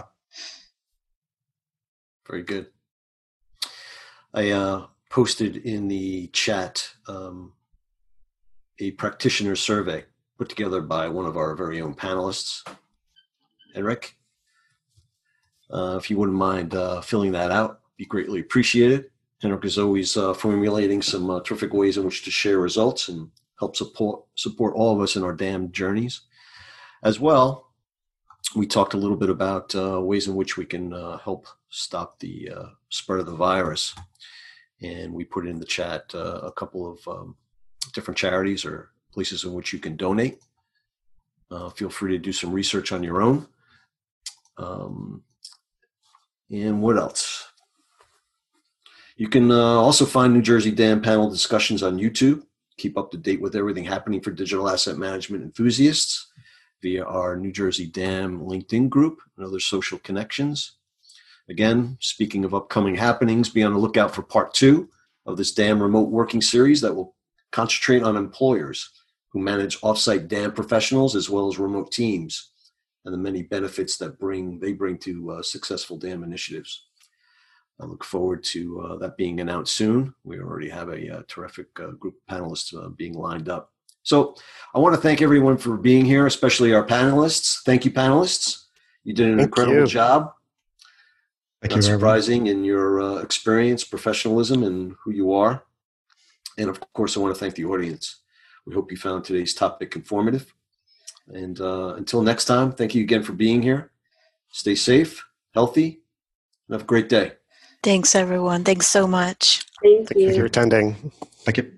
Very good. I uh, posted in the chat um, a practitioner survey put together by one of our very own panelists, Henrik. Uh, if you wouldn't mind uh, filling that out, be greatly appreciated. Henrik is always uh, formulating some uh, terrific ways in which to share results and help support support all of us in our damn journeys. As well, we talked a little bit about uh, ways in which we can uh, help stop the uh, spread of the virus. And we put in the chat uh, a couple of um, different charities or places in which you can donate. Uh, feel free to do some research on your own. Um, and what else? You can uh, also find New Jersey Dam panel discussions on YouTube. Keep up to date with everything happening for digital asset management enthusiasts via our New Jersey Dam LinkedIn group and other social connections. Again, speaking of upcoming happenings, be on the lookout for part two of this Dam remote working series that will concentrate on employers who manage offsite Dam professionals as well as remote teams and the many benefits that bring they bring to uh, successful Dam initiatives. I look forward to uh, that being announced soon. We already have a, uh terrific uh, group of panelists uh, being lined up. So I want to thank everyone for being here, especially our panelists. Thank you, panelists. You did an Thank incredible you. job. Thank Not you, surprising in your uh, experience, professionalism, and who you are. And of course, I want to thank the audience. We hope you found today's topic informative. And uh, until next time, thank you again for being here. Stay safe, healthy, and have a great day. Thanks, everyone. Thanks so much. Thank Thank you you. for attending. Thank you.